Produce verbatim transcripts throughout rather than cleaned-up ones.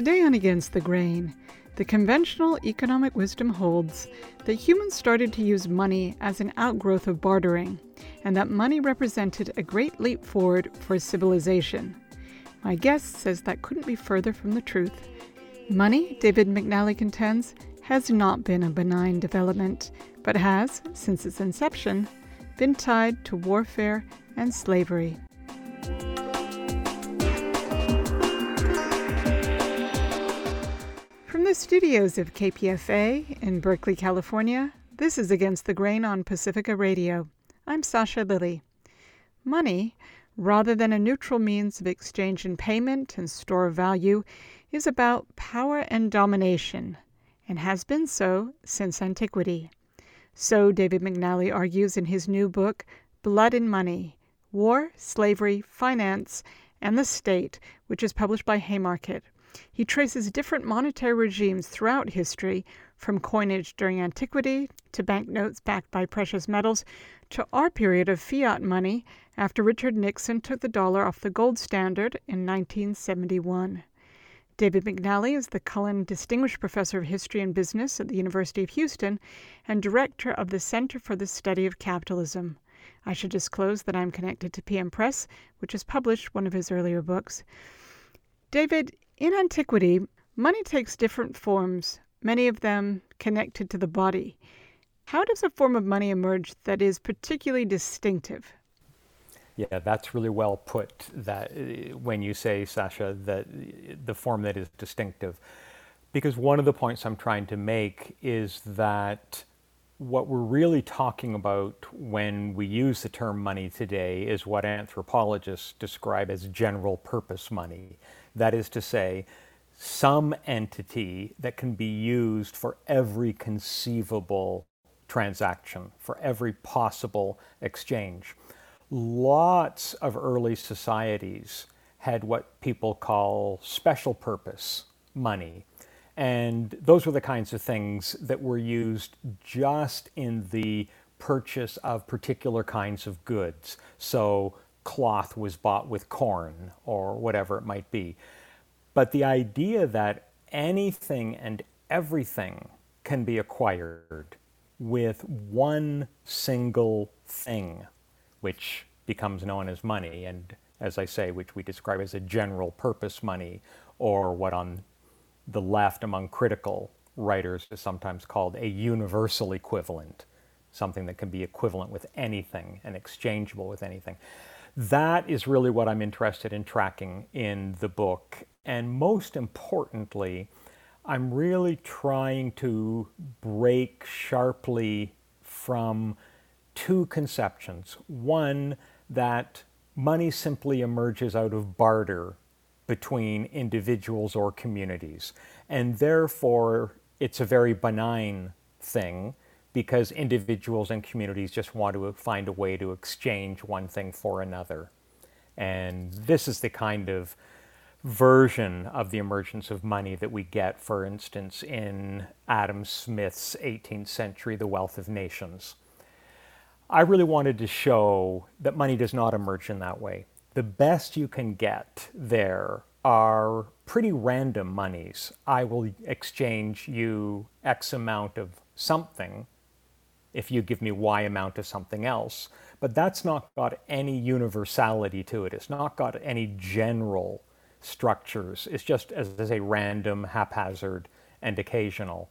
Today on Against the Grain, the conventional economic wisdom holds that humans started to use money as an outgrowth of bartering, and that money represented a great leap forward for civilization. My guest says that couldn't be further from the truth. Money, David McNally contends, has not been a benign development, but has, since its inception, been tied to warfare and slavery. From the studios of K P F A in Berkeley, California, this is Against the Grain on Pacifica Radio. I'm Sasha Lilly. Money, rather than a neutral means of exchange and payment and store of value, is about power and domination, and has been so since antiquity. So David McNally argues in his new book, Blood and Money: War, Slavery, Finance, and the State, which is published by Haymarket. He traces different monetary regimes throughout history, from coinage during antiquity to banknotes backed by precious metals to our period of fiat money after Richard Nixon took the dollar off the gold standard in nineteen seventy-one. David McNally is the Cullen Distinguished Professor of History and Business at the University of Houston and Director of the Center for the Study of Capitalism. I should disclose that I'm connected to P M Press, which has published one of his earlier books. David, in antiquity, money takes different forms, many of them connected to the body. How does a form of money emerge that is particularly distinctive? Yeah, that's really well put, that uh, when you say, Sasha, that the form that is distinctive. Because one of the points I'm trying to make is that what we're really talking about when we use the term money today is what anthropologists describe as general purpose money. That is to say, some entity that can be used for every conceivable transaction, for every possible exchange. Lots of early societies had what people call special purpose money. And those were the kinds of things that were used just in the purchase of particular kinds of goods. So cloth was bought with corn or whatever it might be. But the idea that anything and everything can be acquired with one single thing, which becomes known as money, and as I say, which we describe as a general purpose money, or what on the left among critical writers is sometimes called a universal equivalent, something that can be equivalent with anything and exchangeable with anything. That is really what I'm interested in tracking in the book. And most importantly, I'm really trying to break sharply from two conceptions. One, that money simply emerges out of barter between individuals or communities, and therefore it's a very benign thing because individuals and communities just want to find a way to exchange one thing for another. And this is the kind of version of the emergence of money that we get, for instance, in Adam Smith's eighteenth century, The Wealth of Nations. I really wanted to show that money does not emerge in that way. The best you can get there are pretty random monies. I will exchange you X amount of something if you give me Y amount of something else. But that's not got any universality to it. It's not got any general structures. It's just, as I say, random, haphazard, and occasional.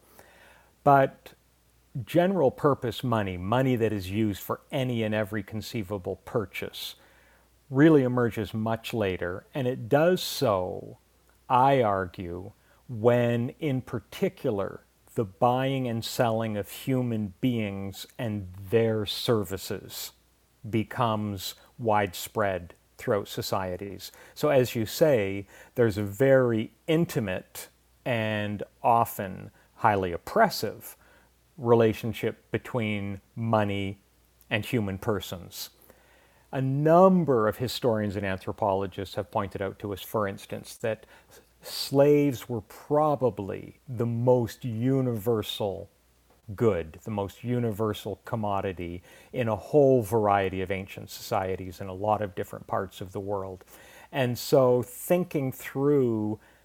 But general purpose money, money that is used for any and every conceivable purchase, really emerges much later, and it does so, I argue, when in particular the buying and selling of human beings and their services becomes widespread throughout societies. So as you say, there's a very intimate and often highly oppressive relationship between money and human persons. A number of historians and anthropologists have pointed out to us, for instance, that slaves were probably the most universal good, the most universal commodity in a whole variety of ancient societies in a lot of different parts of the world. And so thinking through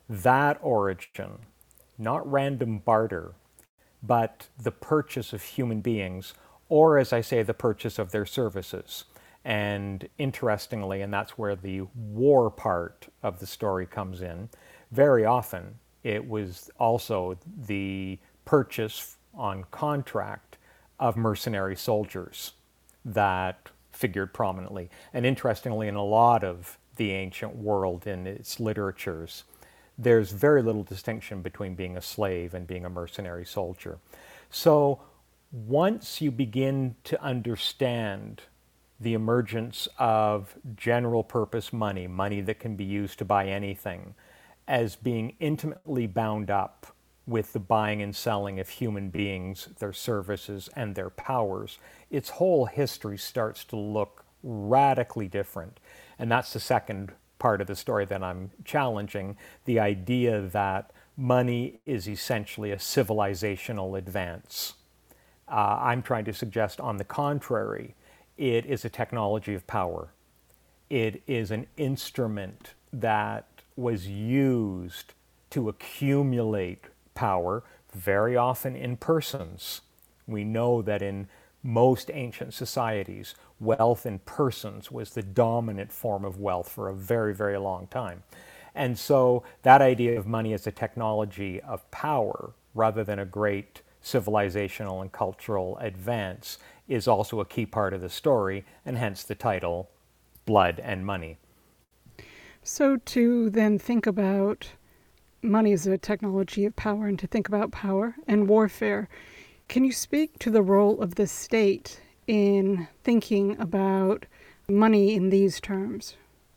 that origin, not random barter, but the purchase of human beings, or as I say, the purchase of their services. And interestingly, and that's where the war part of the story comes in, very often it was also the purchase on contract of mercenary soldiers that figured prominently. And interestingly, in a lot of the ancient world in its literatures, there's very little distinction between being a slave and being a mercenary soldier. So once you begin to understand the emergence of general purpose money, money that can be used to buy anything, as being intimately bound up with the buying and selling of human beings, their services, and their powers, its whole history starts to look radically different. And that's the second part of the story that I'm challenging, the idea that money is essentially a civilizational advance. Uh, I'm trying to suggest, on the contrary, it is a technology of power. It is an instrument that was used to accumulate power, very often in persons. We know that in most ancient societies, wealth in persons was the dominant form of wealth for a very, very long time. And so that idea of money as a technology of power, rather than a great civilizational and cultural advance, is also a key part of the story, and hence the title, Blood and Money. So to then think about money as a technology of power, and to think about power and warfare, can you speak to the role of the state in thinking about money in these terms?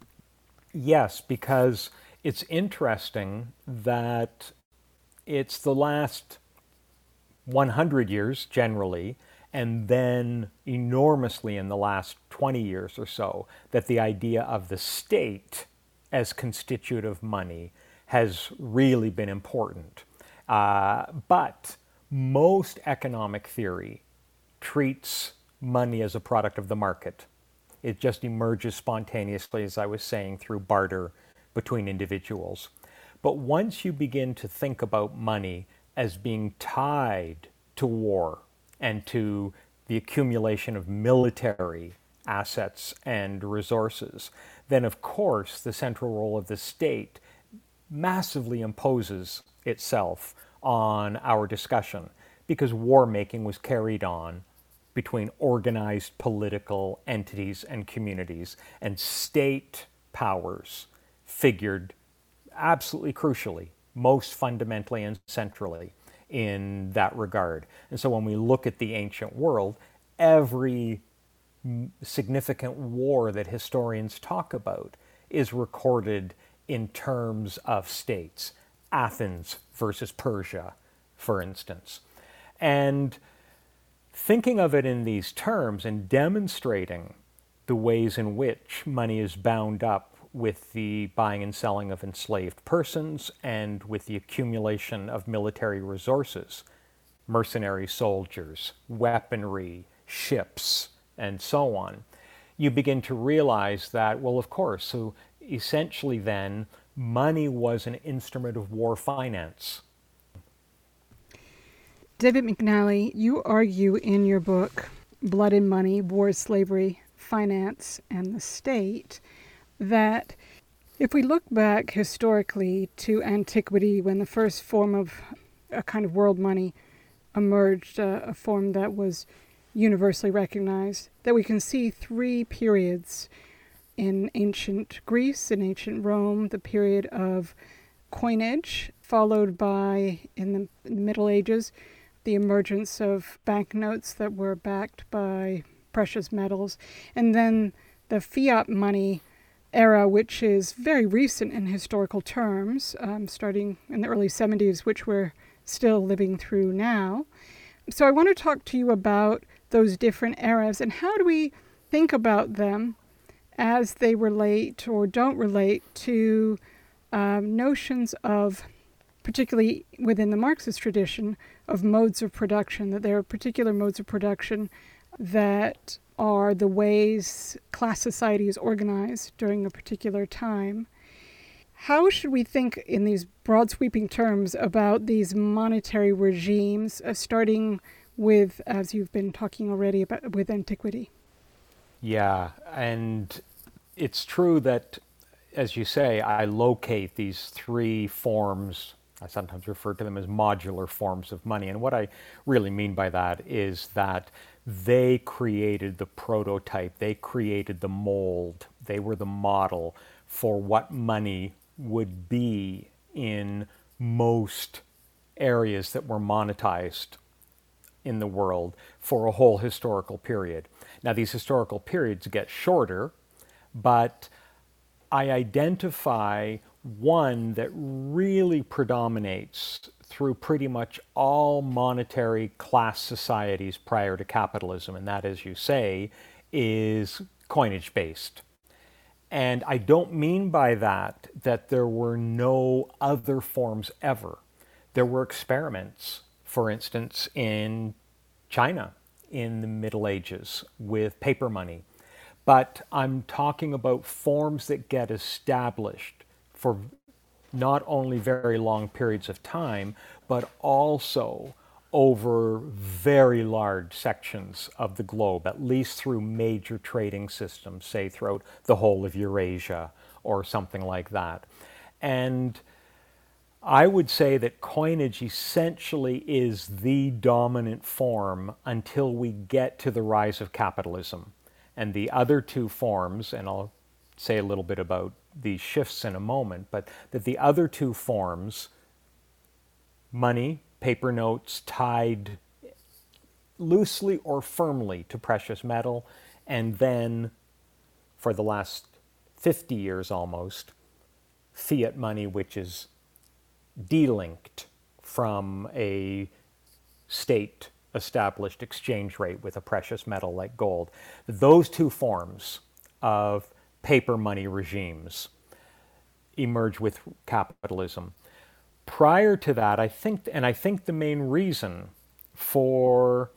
Yes, because it's interesting that it's the last one hundred years generally, and then enormously in the last twenty years or so, that the idea of the state as constitutive money has really been important. Uh, but most economic theory treats money as a product of the market. It just emerges spontaneously, as I was saying, through barter between individuals. But once you begin to think about money as being tied to war and to the accumulation of military assets and resources, then of course the central role of the state massively imposes itself on our discussion, because war making was carried on between organized political entities and communities, and state powers figured absolutely crucially, most fundamentally and centrally in that regard. And so when we look at the ancient world, every significant war that historians talk about is recorded in terms of states. Athens versus Persia, for instance. And thinking of it in these terms and demonstrating the ways in which money is bound up with the buying and selling of enslaved persons and with the accumulation of military resources, mercenary soldiers, weaponry, ships, and so on, you begin to realize that, well, of course, so essentially then, money was an instrument of war finance. David McNally, you argue in your book, Blood and Money, War, Slavery, Finance, and the State, that if we look back historically to antiquity, when the first form of a kind of world money emerged, uh, a form that was universally recognized, that we can see three periods in ancient Greece and ancient Rome: the period of coinage, followed by, in the, in the Middle Ages, the emergence of banknotes that were backed by precious metals, and then the fiat money era, which is very recent in historical terms, um, starting in the early seventies, which we're still living through now. So I want to talk to you about those different eras, and how do we think about them as they relate or don't relate to um, notions of, particularly within the Marxist tradition, of modes of production, that there are particular modes of production that are the ways class society is organized during a particular time. How should we think in these broad sweeping terms about these monetary regimes, uh, starting with, as you've been talking already about, with antiquity? Yeah, and it's true that, as you say, I locate these three forms. I sometimes refer to them as modular forms of money. And what I really mean by that is that they created the prototype, they created the mold, they were the model for what money would be in most areas that were monetized in the world for a whole historical period. Now, these historical periods get shorter, but I identify one that really predominates through pretty much all monetary class societies prior to capitalism, and that, as you say, is coinage-based. And I don't mean by that that there were no other forms ever. There were experiments, for instance, in China in the Middle Ages with paper money. But I'm talking about forms that get established for not only very long periods of time, but also over very large sections of the globe, at least through major trading systems, say throughout the whole of Eurasia or something like that. And I would say that coinage essentially is the dominant form until we get to the rise of capitalism. And the other two forms, and I'll say a little bit about these shifts in a moment, but that the other two forms, money, paper notes tied loosely or firmly to precious metal, and then for the last fifty years almost, fiat money, which is delinked from a state established exchange rate with a precious metal like gold. Those two forms of paper money regimes emerge with capitalism. Prior to that, I think, and I think the main reason for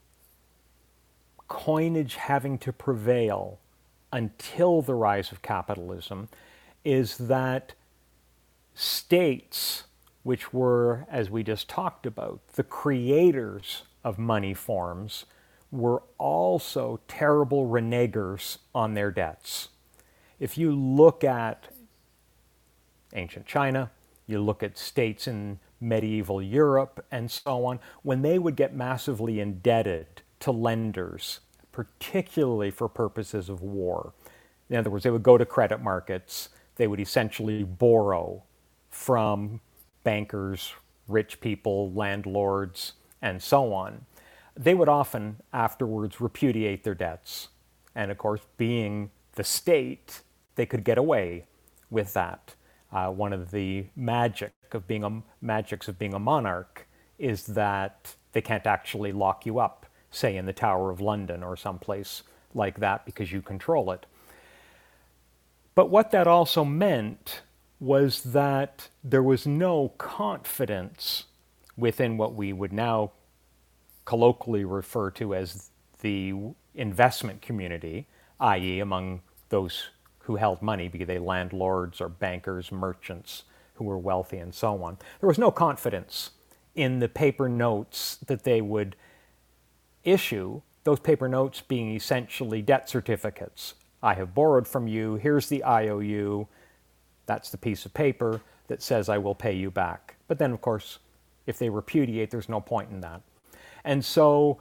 coinage having to prevail until the rise of capitalism is that states, which were, as we just talked about, the creators of money forms, were also terrible renegers on their debts. If you look at ancient China, you look at states in medieval Europe and so on, when they would get massively indebted to lenders, particularly for purposes of war. In other words, they would go to credit markets, they would essentially borrow from bankers, rich people, landlords, and so on. They would often afterwards repudiate their debts. And of course, being the state, they could get away with that. Uh, one of the magic of being a, magics of being a monarch is that they can't actually lock you up, say in the Tower of London or someplace like that, because you control it. But what that also meant was that there was no confidence within what we would now colloquially refer to as the investment community, that is among those who held money, be they landlords or bankers, merchants who were wealthy and so on. There was no confidence in the paper notes that they would issue, those paper notes being essentially debt certificates. I have borrowed from you, here's the I O U, that's the piece of paper that says I will pay you back. But then, of course, if they repudiate, there's no point in that. And so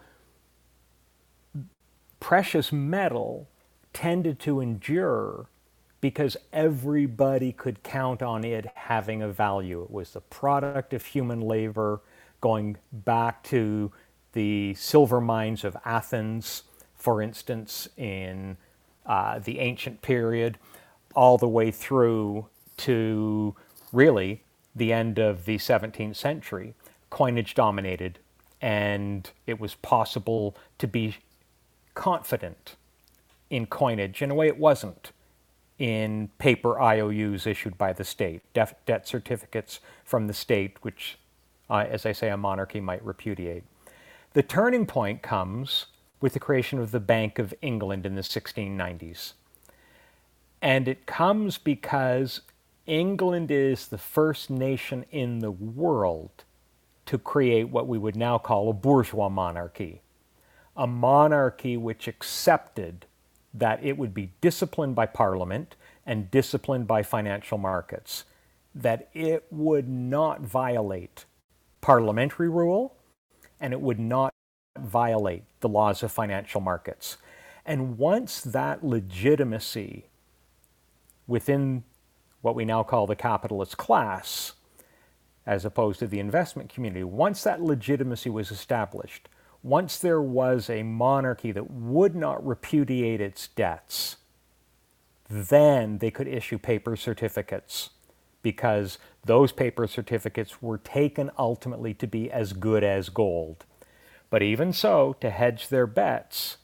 precious metal tended to endure because everybody could count on it having a value. It was the product of human labor, going back to the silver mines of Athens, for instance, in uh, the ancient period, all the way through to really the end of the seventeenth century. Coinage dominated, and it was possible to be confident in coinage in a way it wasn't in paper I O Us issued by the state, def- debt certificates from the state, which, uh, as I say, a monarchy might repudiate. The turning point comes with the creation of the Bank of England in the sixteen nineties. And it comes because England is the first nation in the world to create what we would now call a bourgeois monarchy, a monarchy which accepted that it would be disciplined by Parliament and disciplined by financial markets, that it would not violate parliamentary rule, and it would not violate the laws of financial markets. And once that legitimacy within what we now call the capitalist class, as opposed to the investment community, once that legitimacy was established, once there was a monarchy that would not repudiate its debts, then they could issue paper certificates, because those paper certificates were taken ultimately to be as good as gold. But even so, to hedge their bets,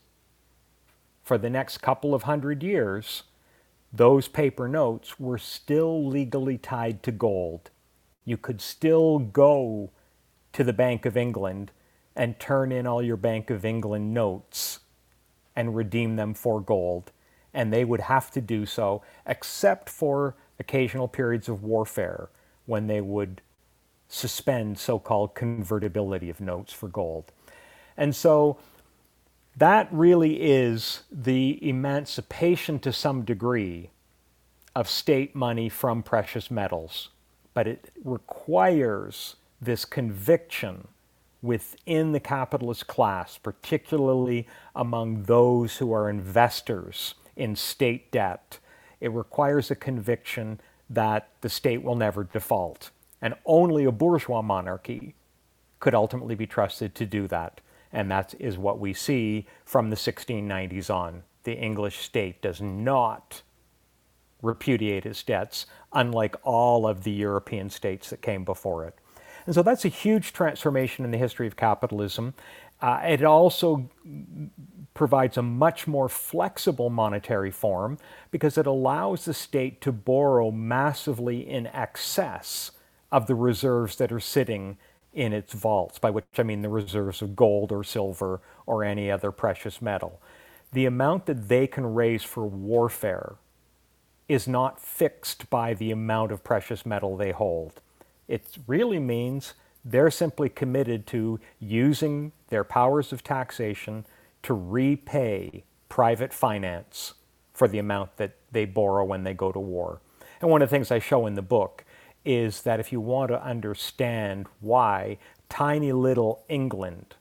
for the next couple of hundred years, those paper notes were still legally tied to gold. You could still go to the Bank of England and turn in all your Bank of England notes and redeem them for gold. And they would have to do so, except for occasional periods of warfare when they would suspend so-called convertibility of notes for gold. And so that really is the emancipation to some degree of state money from precious metals. But it requires this conviction within the capitalist class, particularly among those who are investors in state debt. It requires a conviction that the state will never default. And only a bourgeois monarchy could ultimately be trusted to do that. And that is what we see from the sixteen nineties on. The English state does not repudiate its debts, unlike all of the European states that came before it. And so that's a huge transformation in the history of capitalism. Uh, it also provides a much more flexible monetary form because it allows the state to borrow massively in excess of the reserves that are sitting in its vaults, by which I mean the reserves of gold or silver or any other precious metal. The amount that they can raise for warfare is not fixed by the amount of precious metal they hold. It really means they're simply committed to using their powers of taxation to repay private finance for the amount that they borrow when they go to war. And one of the things I show in the book is that if you want to understand why tiny little England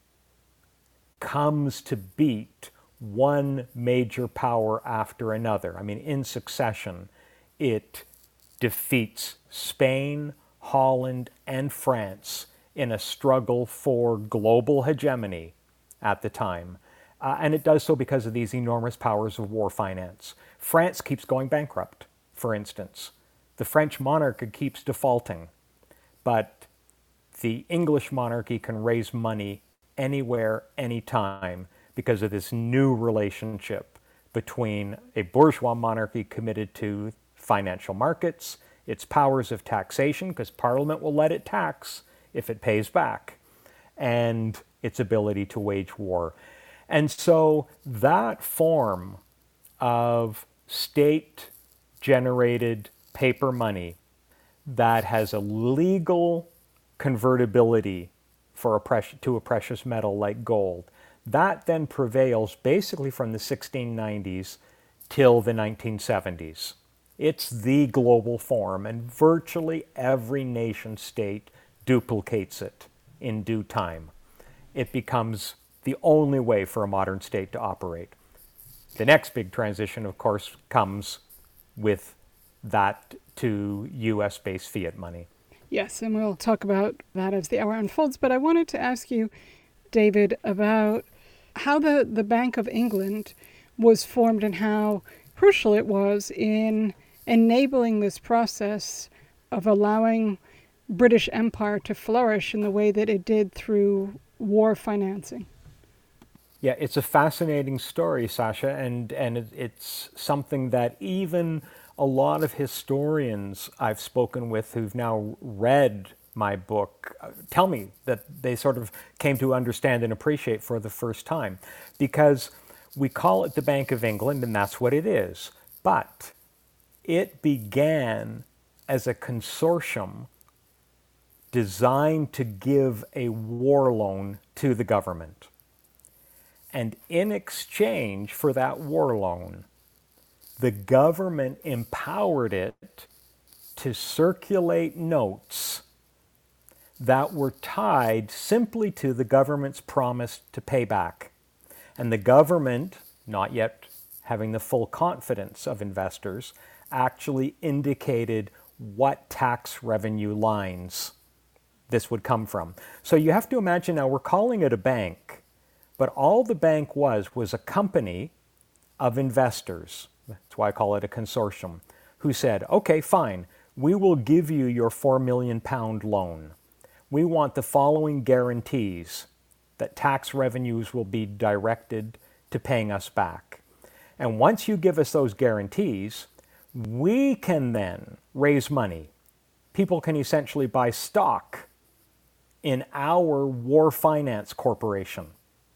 comes to beat one major power after another, I mean, in succession, it defeats Spain, Holland, and France in a struggle for global hegemony at the time. Uh, and it does so because of these enormous powers of war finance. France keeps going bankrupt, for instance. The French monarchy keeps defaulting, but the English monarchy can raise money anywhere, anytime, because of this new relationship between a bourgeois monarchy committed to financial markets, its powers of taxation, because Parliament will let it tax if it pays back, and its ability to wage war. And so that form of state-generated paper money that has a legal convertibility for a precious, to a precious metal like gold, that then prevails basically from the sixteen nineties till the nineteen seventies. It's the global form, and virtually every nation state duplicates it in due time. It becomes the only way for a modern state to operate. The next big transition, of course, comes with that to U S-based fiat money. Yes, and we'll talk about that as the hour unfolds. But I wanted to ask you, David, about how the, the Bank of England was formed and how crucial it was in enabling this process of allowing British Empire to flourish in the way that it did through war financing. Yeah, it's a fascinating story, Sasha, and, and it, it's something that even a lot of historians I've spoken with who've now read my book uh, tell me that they sort of came to understand and appreciate for the first time. Because we call it the Bank of England, and that's what it is. But it began as a consortium designed to give a war loan to the government. And in exchange for that war loan, the government empowered it to circulate notes that were tied simply to the government's promise to pay back. And the government, not yet having the full confidence of investors, actually indicated what tax revenue lines this would come from. So you have to imagine now we're calling it a bank, but all the bank was was a company of investors, that's why I call it a consortium, who said, okay, fine, we will give you your four million pound loan. We want the following guarantees that tax revenues will be directed to paying us back. And once you give us those guarantees, we can then raise money. People can essentially buy stock in our War Finance Corporation.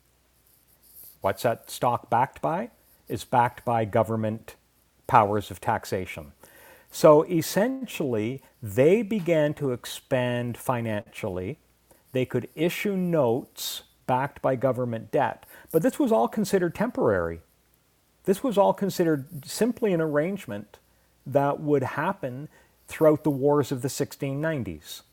What's that stock backed by? It's backed by government powers of taxation. So essentially, they began to expand financially. They could issue notes backed by government debt. But this was all considered temporary. This was all considered simply an arrangement that would happen throughout the wars of the sixteen nineties.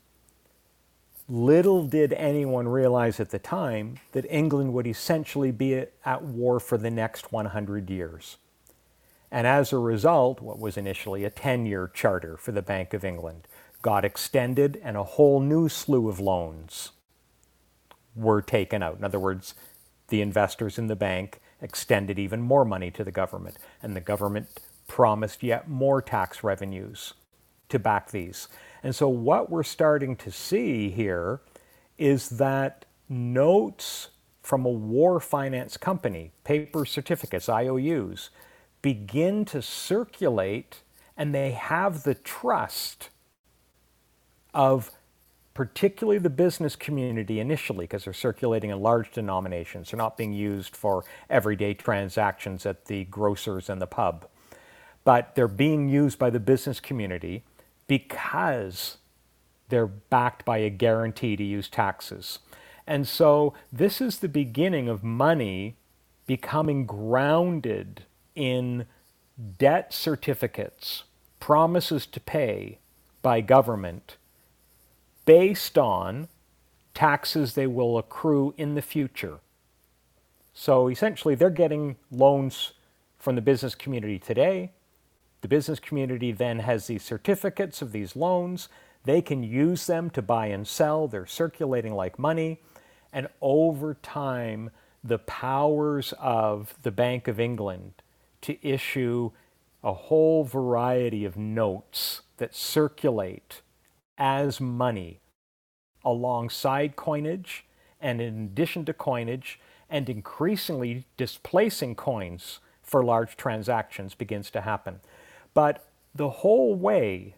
Little did anyone realize at the time that England would essentially be at war for the next one hundred years. And as a result, what was initially a ten-year charter for the Bank of England got extended, and a whole new slew of loans were taken out. In other words, the investors in the bank extended even more money to the government, and the government promised yet more tax revenues to back these. And so what we're starting to see here is that notes from a war finance company, paper certificates, I O Us, begin to circulate, and they have the trust of particularly the business community initially, because they're circulating in large denominations. They're not being used for everyday transactions at the grocer's and the pub. But they're being used by the business community because they're backed by a guarantee to use taxes. And so this is the beginning of money becoming grounded in debt certificates, promises to pay by government based on taxes they will accrue in the future. So essentially they're getting loans from the business community today. The business community then has these certificates of these loans. They can use them to buy and sell. They're circulating like money. And over time, the powers of the Bank of England to issue a whole variety of notes that circulate as money alongside coinage, and in addition to coinage, and increasingly displacing coins for large transactions begins to happen. But the whole way,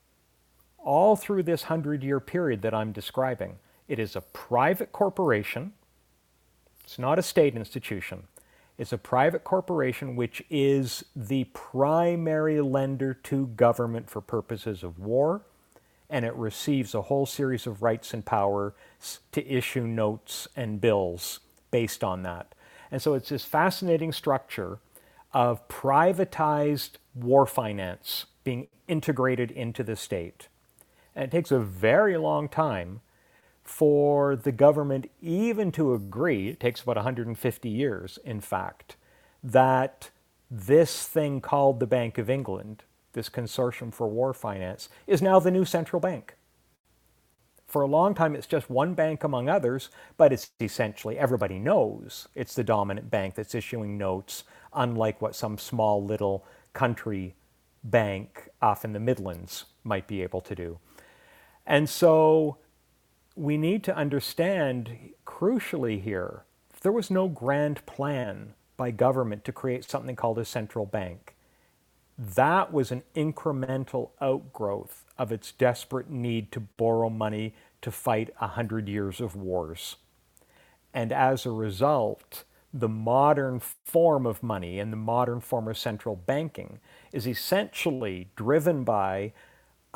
all through this hundred-year period that I'm describing, it is a private corporation. It's not a state institution. It's a private corporation which is the primary lender to government for purposes of war, and it receives a whole series of rights and powers to issue notes and bills based on that. And so it's this fascinating structure of privatized war finance being integrated into the state. And it takes a very long time for the government even to agree, it takes about one hundred fifty years, in fact, that this thing called the Bank of England, this consortium for war finance, is now the new central bank. For a long time, it's just one bank among others, but it's essentially, everybody knows it's the dominant bank that's issuing notes, unlike what some small little country bank off in the Midlands might be able to do. And so we need to understand, crucially here, there was no grand plan by government to create something called a central bank. That was an incremental outgrowth of its desperate need to borrow money to fight a hundred years of wars. And as a result, the modern form of money and the modern form of central banking is essentially driven by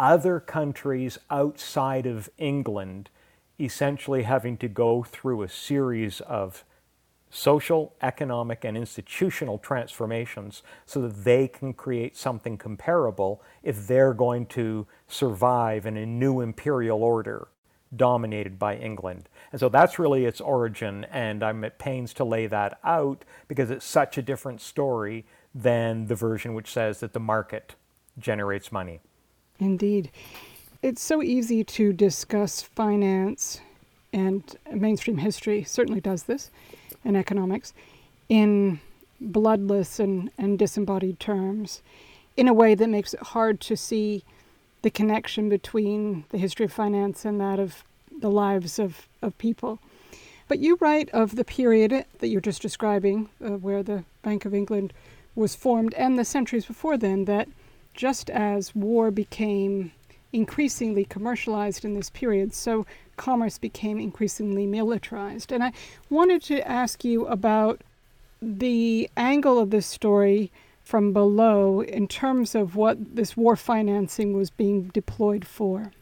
other countries outside of England essentially having to go through a series of social, economic, and institutional transformations so that they can create something comparable if they're going to survive in a new imperial order dominated by England. And so that's really its origin, and I'm at pains to lay that out because it's such a different story than the version which says that the market generates money. Indeed. It's so easy to discuss finance, and mainstream history certainly does this, and economics, in bloodless and, and disembodied terms, in a way that makes it hard to see the connection between the history of finance and that of the lives of, of people. But you write of the period that you're just describing, uh, where the Bank of England was formed, and the centuries before then, that just as war became increasingly commercialized in this period, so commerce became increasingly militarized. And I wanted to ask you about the angle of this story from below in terms of what this war financing was being deployed for.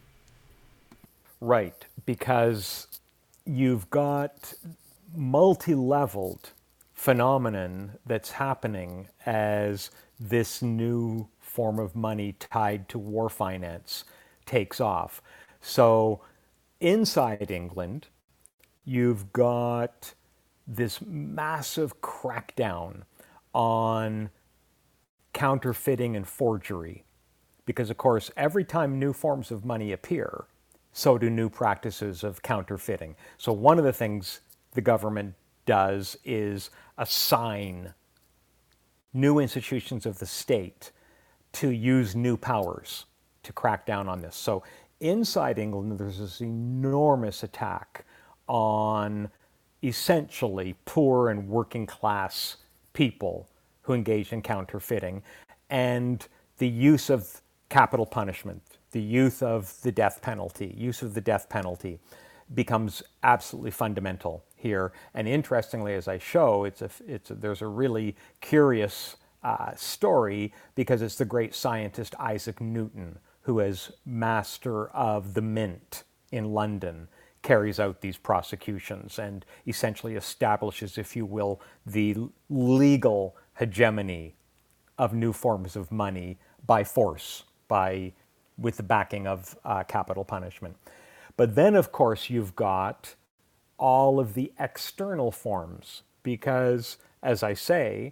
Right, because you've got multi-leveled phenomenon that's happening as this new form of money tied to war finance takes off. So inside England, you've got this massive crackdown on counterfeiting and forgery. Because, of course, every time new forms of money appear, so do new practices of counterfeiting. So one of the things the government does is assign new institutions of the state to use new powers to crack down on this. So inside England, there's this enormous attack on essentially poor and working class people who engage in counterfeiting, and the use of capital punishment, the use of the death penalty, use of the death penalty becomes absolutely fundamental here. And interestingly, as I show, it's a, it's a, there's a really curious uh, story because it's the great scientist Isaac Newton, who as master of the mint in London carries out these prosecutions and essentially establishes, if you will, the legal hegemony of new forms of money by force, by with the backing of uh, capital punishment. But then, of course, you've got all of the external forms because, as I say,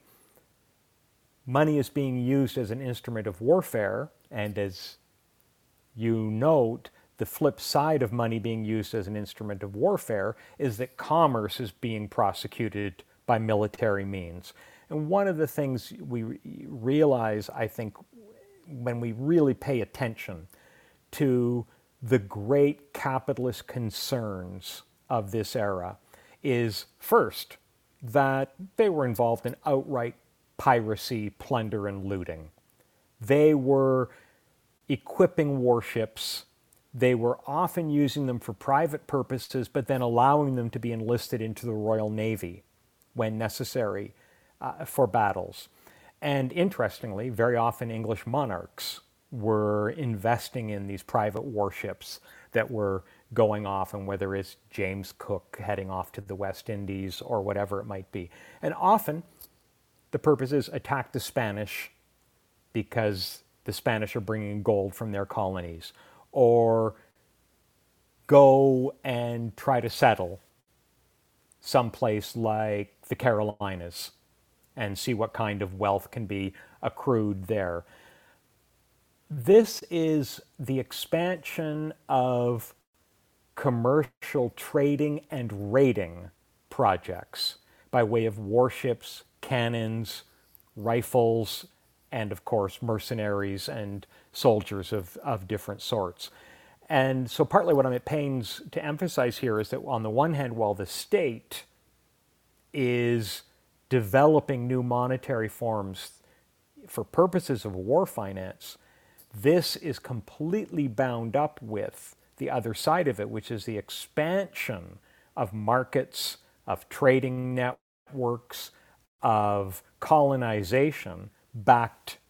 money is being used as an instrument of warfare, and as you note, the flip side of money being used as an instrument of warfare is that commerce is being prosecuted by military means. And one of the things we realize, I think, when we really pay attention to the great capitalist concerns of this era is, first, that they were involved in outright piracy, plunder, and looting. They were equipping warships. They were often using them for private purposes, but then allowing them to be enlisted into the Royal Navy when necessary uh, for battles. And interestingly, very often English monarchs were investing in these private warships that were going off, and whether it's James Cook heading off to the West Indies or whatever it might be. And often the purpose is attack the Spanish because the Spanish are bringing gold from their colonies, or go and try to settle someplace like the Carolinas and see what kind of wealth can be accrued there. This is the expansion of commercial trading and raiding projects by way of warships, cannons, rifles, and of course mercenaries and soldiers of, of different sorts. And so partly what I'm at pains to emphasize here is that on the one hand, while the state is developing new monetary forms for purposes of war finance, this is completely bound up with the other side of it, which is the expansion of markets, of trading networks, of colonization backed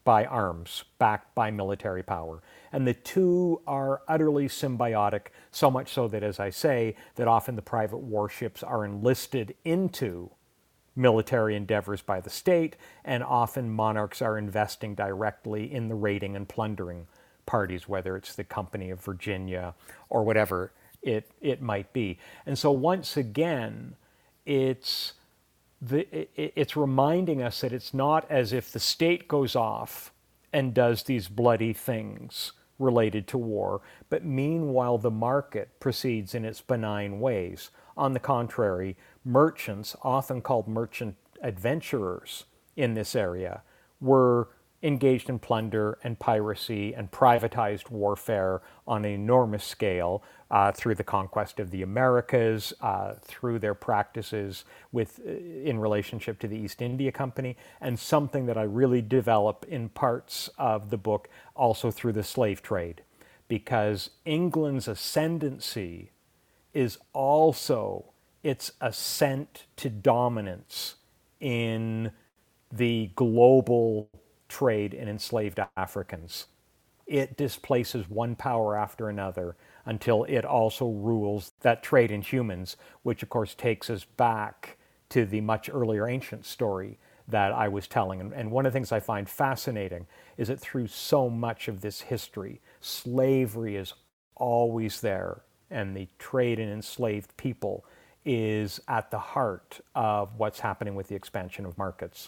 by arms, backed by military power. And the two are utterly symbiotic, so much so that, as I say, that often the private warships are enlisted into military endeavors by the state, and often monarchs are investing directly in the raiding and plundering parties, whether it's the Company of Virginia or whatever it, it might be. And so once again, it's The, it, it's reminding us that it's not as if the state goes off and does these bloody things related to war, but meanwhile the market proceeds in its benign ways. On the contrary, merchants, often called merchant adventurers in this area, were engaged in plunder and piracy and privatized warfare on an enormous scale uh, through the conquest of the Americas, uh, through their practices with uh, in relationship to the East India Company, and something that I really develop in parts of the book also through the slave trade, because England's ascendancy is also its ascent to dominance in the global trade in enslaved Africans. It displaces one power after another until it also rules that trade in humans, which of course takes us back to the much earlier ancient story that I was telling. And one of the things I find fascinating is that through so much of this history, slavery is always there, and the trade in enslaved people is at the heart of what's happening with the expansion of markets.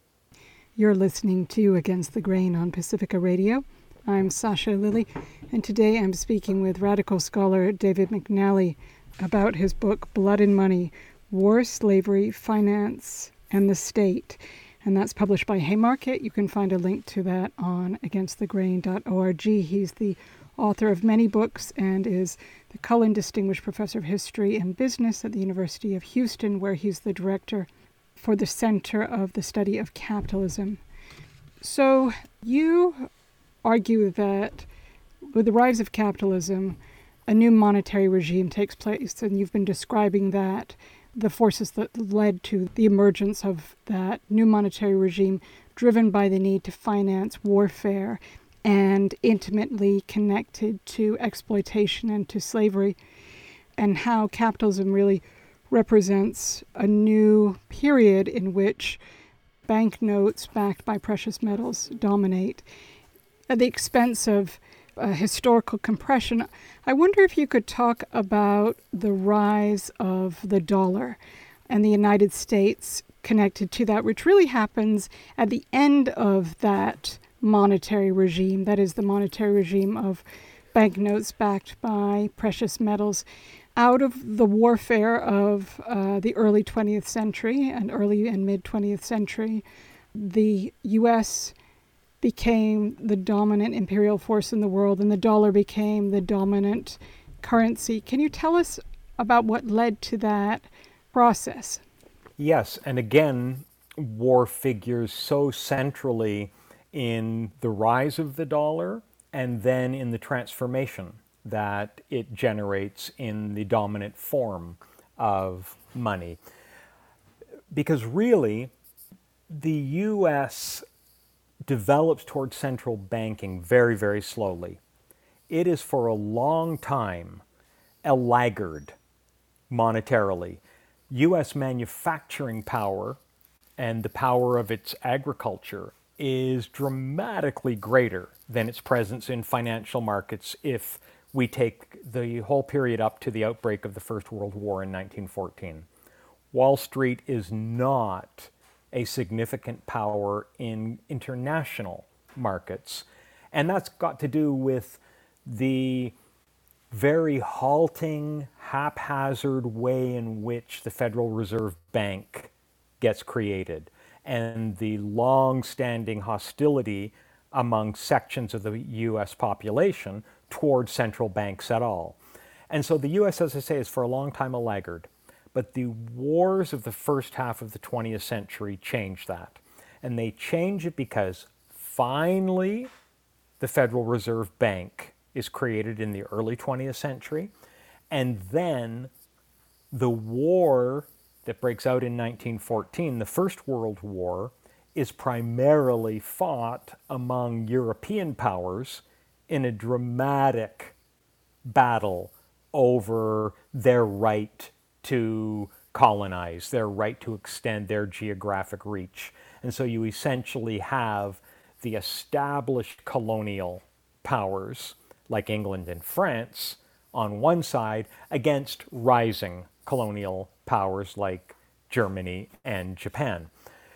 You're listening to Against the Grain on Pacifica Radio. I'm Sasha Lilley, and today I'm speaking with radical scholar David McNally about his book, Blood and Money, War, Slavery, Finance, and the State. And that's published by Haymarket. You can find a link to that on against the grain dot org. He's the author of many books and is the Cullen Distinguished Professor of History and Business at the University of Houston, where he's the director for the Center of the Study of Capitalism. So you argue that with the rise of capitalism, a new monetary regime takes place, and you've been describing that, the forces that led to the emergence of that new monetary regime, driven by the need to finance warfare and intimately connected to exploitation and to slavery, and how capitalism really represents a new period in which banknotes backed by precious metals dominate at the expense of uh, historical compression. I wonder if you could talk about the rise of the dollar and the United States connected to that, which really happens at the end of that monetary regime, that is the monetary regime of banknotes backed by precious metals. Out of the warfare of uh, the early twentieth century and early and mid-twentieth century, the U S became the dominant imperial force in the world, and the dollar became the dominant currency. Can you tell us about what led to that process? Yes, and again, war figures so centrally in the rise of the dollar and then in the transformation that it generates in the dominant form of money. Because really, the U S develops towards central banking very, very slowly. It is for a long time a laggard monetarily. U S manufacturing power and the power of its agriculture is dramatically greater than its presence in financial markets if we take the whole period up to the outbreak of the First World War in nineteen fourteen. Wall Street is not a significant power in international markets, and that's got to do with the very halting, haphazard way in which the Federal Reserve Bank gets created, and the long-standing hostility among sections of the U S population towards central banks at all. And so the U S, as I say, is for a long time a laggard. But the wars of the first half of the twentieth century change that. And they change it because finally the Federal Reserve Bank is created in the early twentieth century. And then the war that breaks out in nineteen fourteen, the First World War, is primarily fought among European powers in a dramatic battle over their right to colonize, their right to extend their geographic reach. And so you essentially have the established colonial powers like England and France on one side against rising colonial powers like Germany and Japan.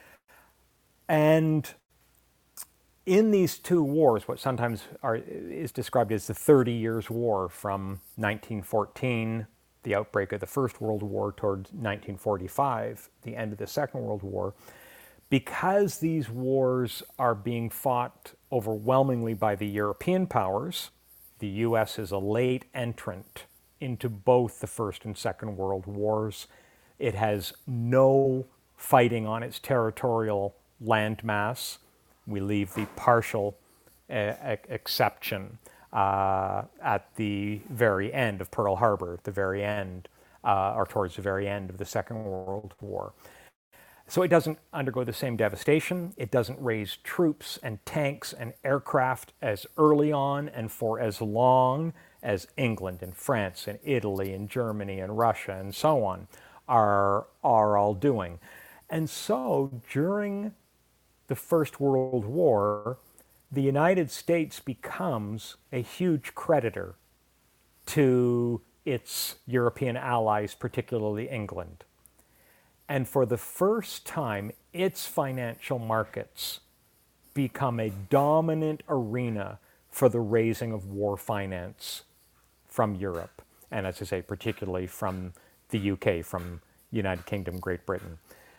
And in these two wars, what sometimes are, is described as the thirty Years' War from nineteen fourteen, the outbreak of the First World War, towards nineteen forty-five, the end of the Second World War, because these wars are being fought overwhelmingly by the European powers, the U S is a late entrant into both the First and Second World Wars. It has no fighting on its territorial landmass. We leave the partial uh, exception uh, at the very end of Pearl Harbor, at the very end, uh, or towards the very end of the Second World War. So it doesn't undergo the same devastation. It doesn't raise troops and tanks and aircraft as early on and for as long as England and France and Italy and Germany and Russia and so on are, are all doing. And so during the First World War, the United States becomes a huge creditor to its European allies, particularly England. And for the first time, its financial markets become a dominant arena for the raising of war finance from Europe. And as I say, particularly from the U K, from United Kingdom, Great Britain.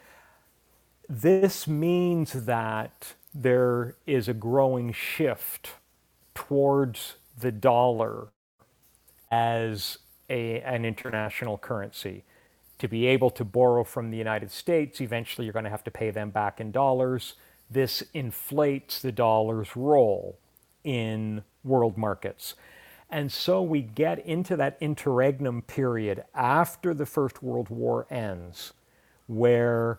This means that there is a growing shift towards the dollar as a, an international currency. To be able to borrow from the United States, eventually you're going to have to pay them back in dollars. This inflates the dollar's role in world markets. And so we get into that interregnum period after the First World War ends, where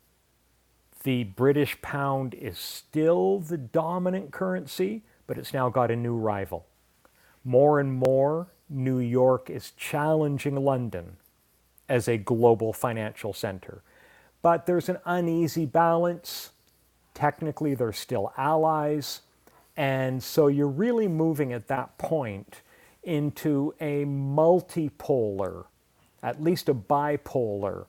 the British pound is still the dominant currency, but it's now got a new rival. More and more, New York is challenging London as a global financial center. But there's an uneasy balance. Technically, they're still allies. And so you're really moving at that point into a multipolar, at least a bipolar,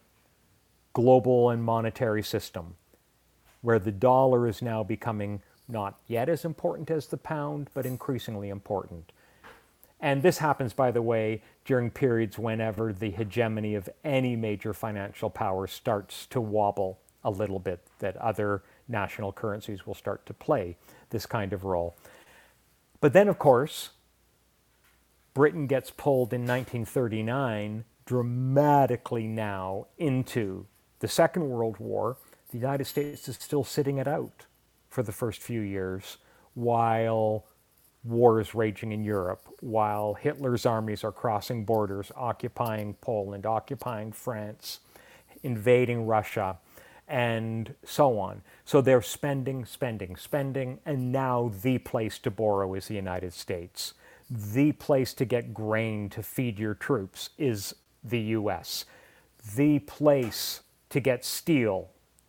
global and monetary system, where the dollar is now becoming not yet as important as the pound, but increasingly important. And this happens, by the way, during periods whenever the hegemony of any major financial power starts to wobble a little bit, that other national currencies will start to play this kind of role. But then, of course, Britain gets pulled in nineteen thirty-nine dramatically now into the Second World War. The United States is still sitting it out for the first few years while war is raging in Europe, while Hitler's armies are crossing borders, occupying Poland, occupying France, invading Russia, and so on. So they're spending, spending, spending, and now the place to borrow is the United States. The place to get grain to feed your troops is the U S. The place to get steel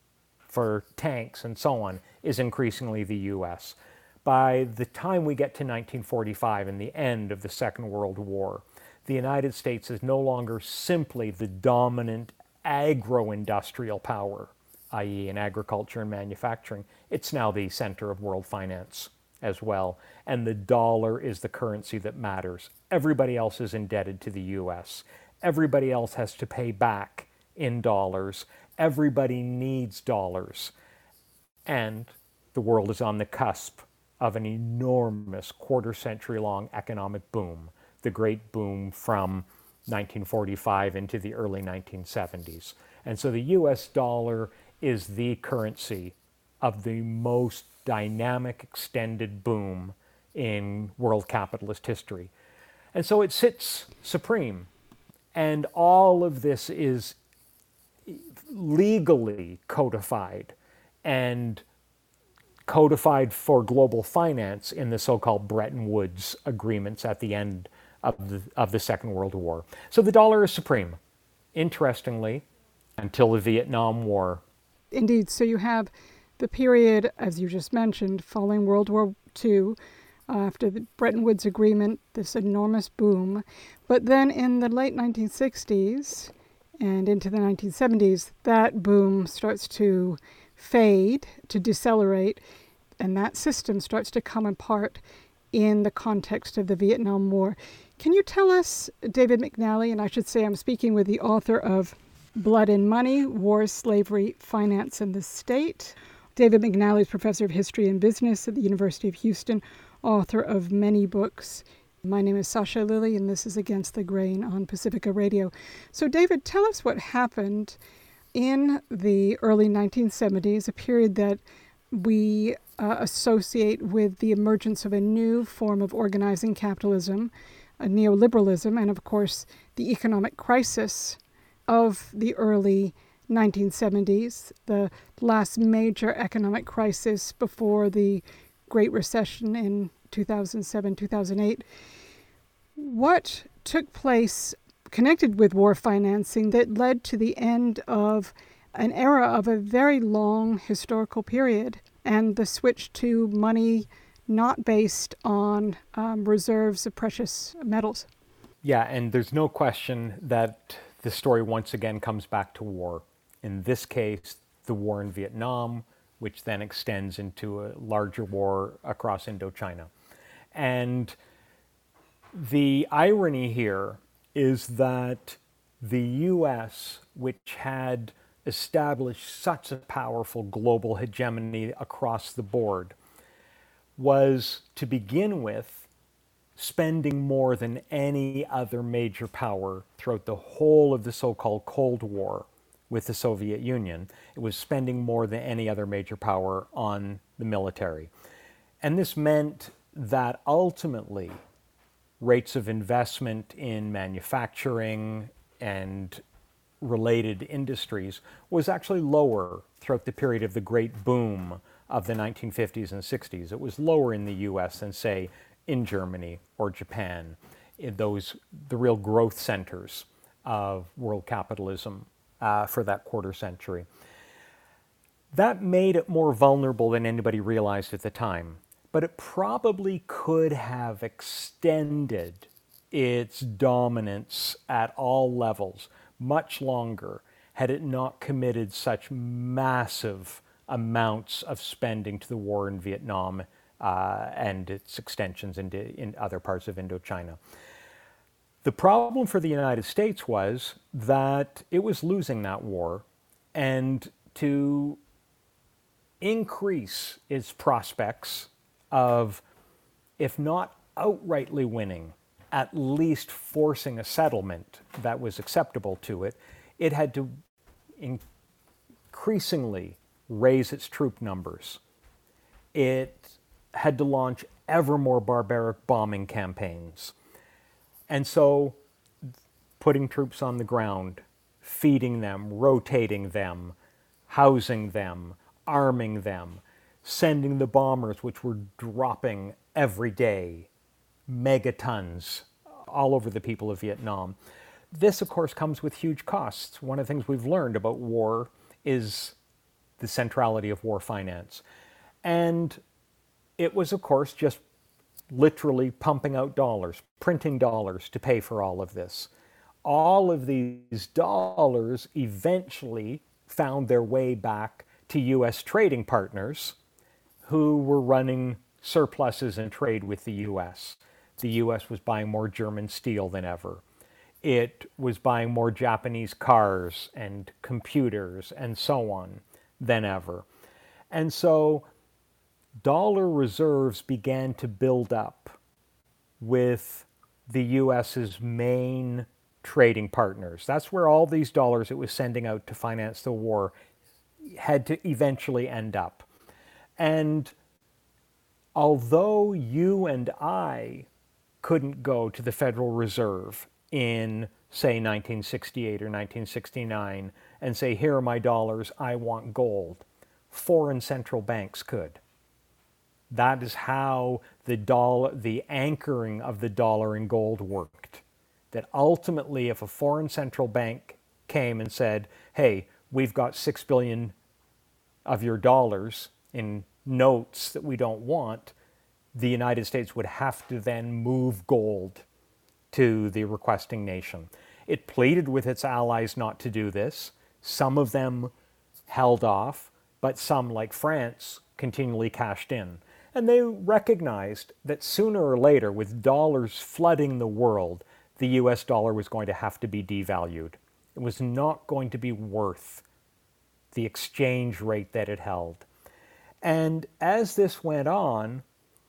for tanks and so on is increasingly the U S. By the time we get to nineteen forty-five and the end of the Second World War, the United States is no longer simply the dominant agro-industrial power, that is in agriculture and manufacturing. It's now the center of world finance as well. And the dollar is the currency that matters. Everybody else is indebted to the U S. Everybody else has to pay back in dollars. Everybody needs dollars. And the world is on the cusp of an enormous quarter-century-long economic boom, the great boom from nineteen forty-five into the early nineteen seventies. And so the U S dollar is the currency of the most dynamic, extended boom in world capitalist history. And so it sits supreme. And all of this is legally codified and codified for global finance in the so-called Bretton Woods agreements at the end of the, of the Second World War. So the dollar is supreme, interestingly, until the Vietnam War. Indeed. So you have the period, as you just mentioned, following World War Two, uh, after the Bretton Woods Agreement, this enormous boom. But then in the late nineteen sixties and into the nineteen seventies, that boom starts to fade, to decelerate, and that system starts to come apart in the context of the Vietnam War. Can you tell us, David McNally, and I should say I'm speaking with the author of Blood and Money, War, Slavery, Finance, and the State. David McNally is professor of history and business at the University of Houston, author of many books. My name is Sasha Lilley, and this is Against the Grain on Pacifica Radio. So, David, tell us what happened in the early nineteen seventies, a period that we uh, associate with the emergence of a new form of organizing capitalism, a neoliberalism, and of course, the economic crisis of the early nineteen seventies, the last major economic crisis before the Great Recession in two thousand seven, two thousand eight. What took place connected with war financing that led to the end of an era of a very long historical period and the switch to money not based on um, reserves of precious metals? Yeah, and there's no question that the story once again comes back to war. In this case, the war in Vietnam, which then extends into a larger war across Indochina. And the irony here is that the U S, which had established such a powerful global hegemony across the board, was to begin with spending more than any other major power throughout the whole of the so-called Cold War with the Soviet Union. It was spending more than any other major power on the military. And this meant that ultimately rates of investment in manufacturing and related industries was actually lower throughout the period of the great boom of the nineteen fifties and sixties. It was lower in the U S than, say, in Germany or Japan, in those the real growth centers of world capitalism uh, for that quarter century. That made it more vulnerable than anybody realized at the time, but it probably could have extended its dominance at all levels much longer had it not committed such massive amounts of spending to the war in Vietnam uh, and its extensions into in other parts of Indochina. The problem for the United States was that it was losing that war, and to increase its prospects of, if not outrightly winning, at least forcing a settlement that was acceptable to it, it had to increasingly raise its troop numbers. It had to launch ever more barbaric bombing campaigns. And so putting troops on the ground, feeding them, rotating them, housing them, arming them, sending the bombers, which were dropping every day, megatons all over the people of Vietnam. This, of course, comes with huge costs. One of the things we've learned about war is the centrality of war finance. And it was, of course, just literally pumping out dollars, printing dollars to pay for all of this. All of these dollars eventually found their way back to U S trading partners who were running surpluses in trade with the U S. The U S was buying more German steel than ever. It was buying more Japanese cars and computers and so on than ever. And so dollar reserves began to build up with the U S's main trading partners. That's where all these dollars it was sending out to finance the war had to eventually end up. And although you and I couldn't go to the Federal Reserve in, say, nineteen sixty-eight or nineteen sixty-nine and say, here are my dollars, I want gold. foreign central banks could. That is how the dollar, the anchoring of the dollar in gold worked. That ultimately, if a foreign central bank came and said, hey, we've got six billion of your dollars in notes that we don't want, the United States would have to then move gold to the requesting nation. It pleaded with its allies not to do this. Some of them held off, but some, like France, continually cashed in. And they recognized that sooner or later, with dollars flooding the world, the U S dollar was going to have to be devalued. It was not going to be worth the exchange rate that it held. And as this went on,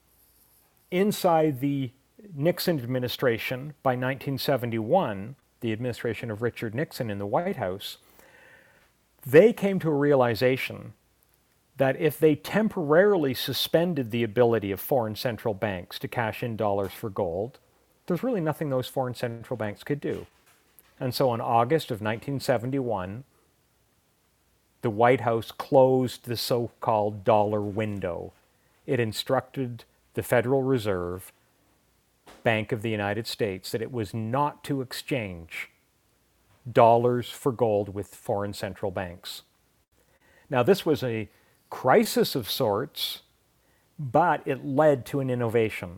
inside the Nixon administration, by nineteen seventy-one, the administration of Richard Nixon in the White House, they came to a realization that if they temporarily suspended the ability of foreign central banks to cash in dollars for gold, there's really nothing those foreign central banks could do. And so in August of nineteen seventy-one, the White House closed the so-called dollar window. It instructed the Federal Reserve Bank of the United States that it was not to exchange dollars for gold with foreign central banks. Now, this was a crisis of sorts, but it led to an innovation.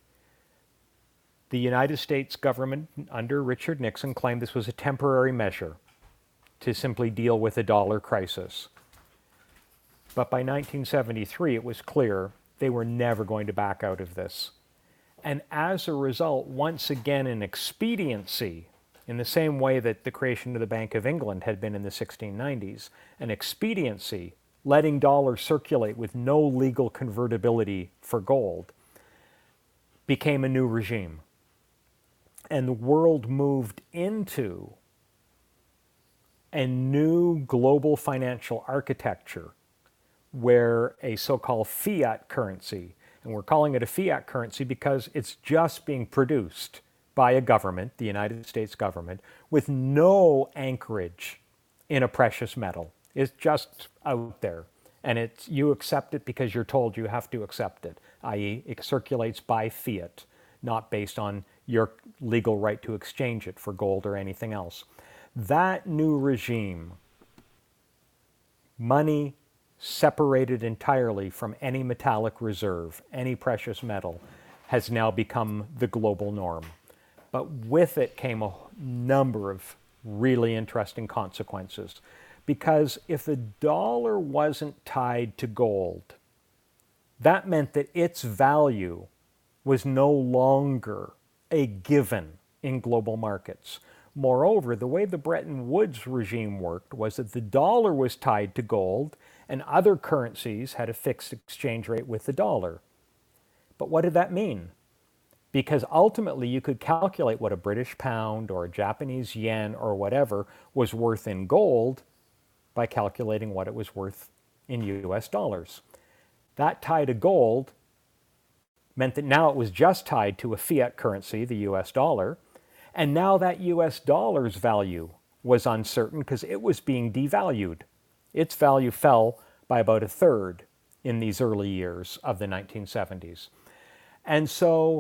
The United States government under Richard Nixon claimed this was a temporary measure to simply deal with a dollar crisis. But by nineteen seventy-three, it was clear they were never going to back out of this. And as a result, once again, an expediency, in the same way that the creation of the Bank of England had been in the sixteen nineties, an expediency, letting dollars circulate with no legal convertibility for gold, became a new regime. And the world moved into a new global financial architecture where a so-called fiat currency, and we're calling it a fiat currency because it's just being produced by a government, the United States government, with no anchorage in a precious metal. It's just out there. And it's, you accept it because you're told you have to accept it, that is it circulates by fiat, not based on your legal right to exchange it for gold or anything else. That new regime, money separated entirely from any metallic reserve, any precious metal, has now become the global norm. But with it came a number of really interesting consequences. Because if the dollar wasn't tied to gold, that meant that its value was no longer a given in global markets. Moreover, the way the Bretton Woods regime worked was that the dollar was tied to gold and other currencies had a fixed exchange rate with the dollar. But what did that mean? Because ultimately you could calculate what a British pound or a Japanese yen or whatever was worth in gold by calculating what it was worth in U S dollars. That tie to gold meant that now it was just tied to a fiat currency, the U S dollar, and now that U S dollar's value was uncertain because it was being devalued. Its value fell by about a third in these early years of the nineteen seventies. And so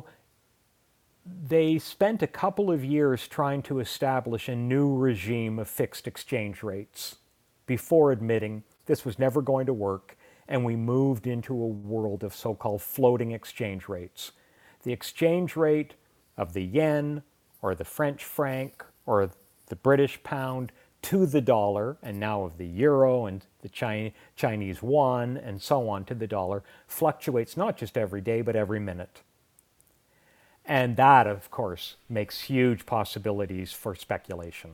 they spent a couple of years trying to establish a new regime of fixed exchange rates before admitting this was never going to work, and we moved into a world of so-called floating exchange rates. The exchange rate of the yen or the French franc or the British pound to the dollar, and now of the euro and the Chi- Chinese yuan and so on to the dollar, fluctuates not just every day but every minute. And that, of course, makes huge possibilities for speculation.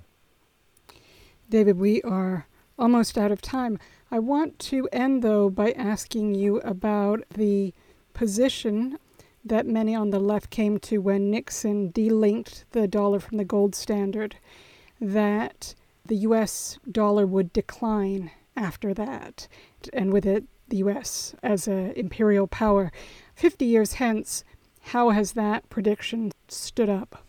David, we are almost out of time. I want to end, though, by asking you about the position that many on the left came to when Nixon delinked the dollar from the gold standard, that the U S dollar would decline after that, and with it, the U S as an imperial power. Fifty years hence, how has that prediction stood up?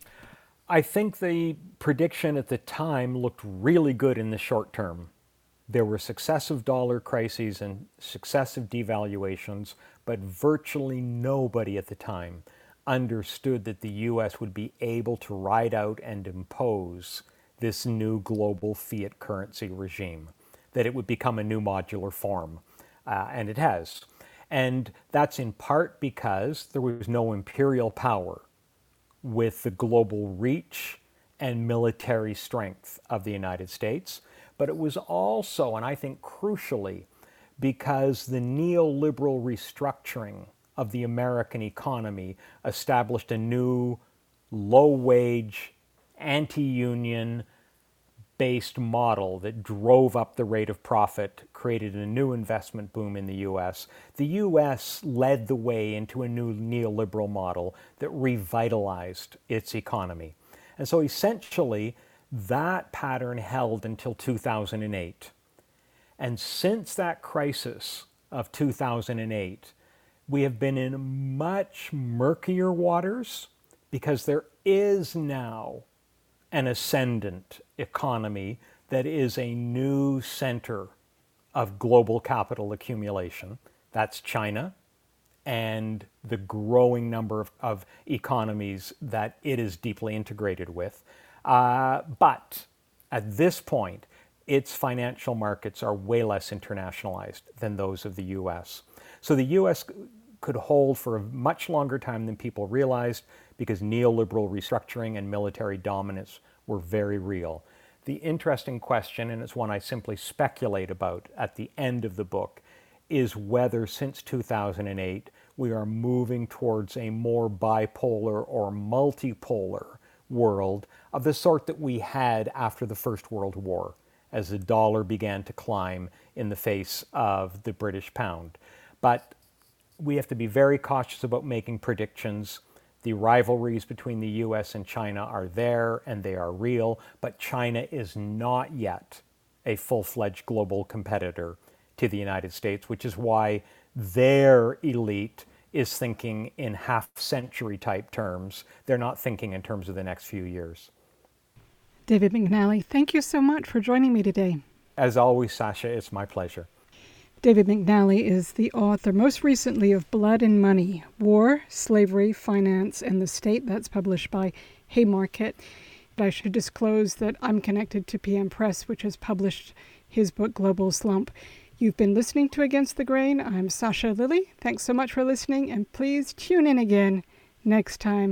I think the prediction at the time looked really good in the short term. There were successive dollar crises and successive devaluations, but virtually nobody at the time understood that the U S would be able to ride out and impose this new global fiat currency regime, that it would become a new modular form, uh, and it has. And that's in part because there was no imperial power with the global reach and military strength of the United States, but it was also, and I think crucially, because the neoliberal restructuring of the American economy established a new low-wage, anti-union based model that drove up the rate of profit, created a new investment boom in the U S. The U S led the way into a new neoliberal model that revitalized its economy. And so essentially, that pattern held until two thousand eight. And since that crisis of two thousand eight, we have been in much murkier waters because there is now an ascendant economy that is a new center of global capital accumulation. That's China and the growing number of, of economies that it is deeply integrated with. Uh, but at this point, its financial markets are way less internationalized than those of the U S. So the U S could hold for a much longer time than people realized because neoliberal restructuring and military dominance were very real. The interesting question, and it's one I simply speculate about at the end of the book, is whether since two thousand eight we are moving towards a more bipolar or multipolar world of the sort that we had after the First World War, as the dollar began to climb in the face of the British pound. But we have to be very cautious about making predictions. The rivalries between the U S and China are there and they are real, but China is not yet a full-fledged global competitor to the United States, which is why their elite is thinking in half-century type terms. They're not thinking in terms of the next few years. David McNally, thank you so much for joining me today. As always, Sasha, it's my pleasure. David McNally is the author, most recently, of Blood and Money, War, Slavery, Finance, and the State. That's published by Haymarket. I should disclose that I'm connected to P M Press, which has published his book, Global Slump. You've been listening to Against the Grain. I'm Sasha Lilley. Thanks so much for listening, and please tune in again next time.